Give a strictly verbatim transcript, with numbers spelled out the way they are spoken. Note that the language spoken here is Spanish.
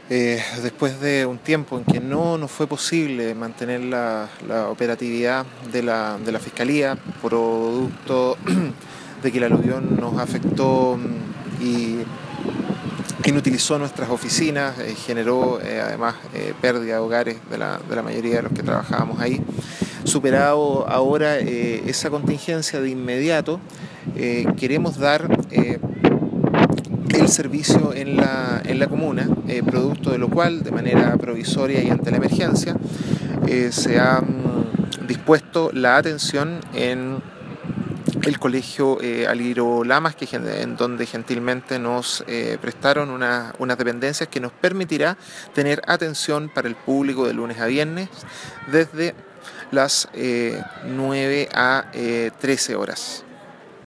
Eh, después de un tiempo en que no nos fue posible mantener la, la operatividad de la, de la Fiscalía, producto de que el aluvión nos afectó mm, y inutilizó nuestras oficinas, eh, generó eh, además eh, pérdida de hogares de la, de la mayoría de los que trabajábamos ahí. Superado ahora eh, esa contingencia de inmediato, eh, queremos dar eh, el servicio en la, en la comuna, eh, producto de lo cual, de manera provisoria y ante la emergencia, eh, se ha mm, dispuesto la atención en el colegio eh, Aliro Lamas, que, en donde gentilmente nos eh, prestaron una, unas dependencias que nos permitirá tener atención para el público de lunes a viernes desde las eh, nueve a trece horas.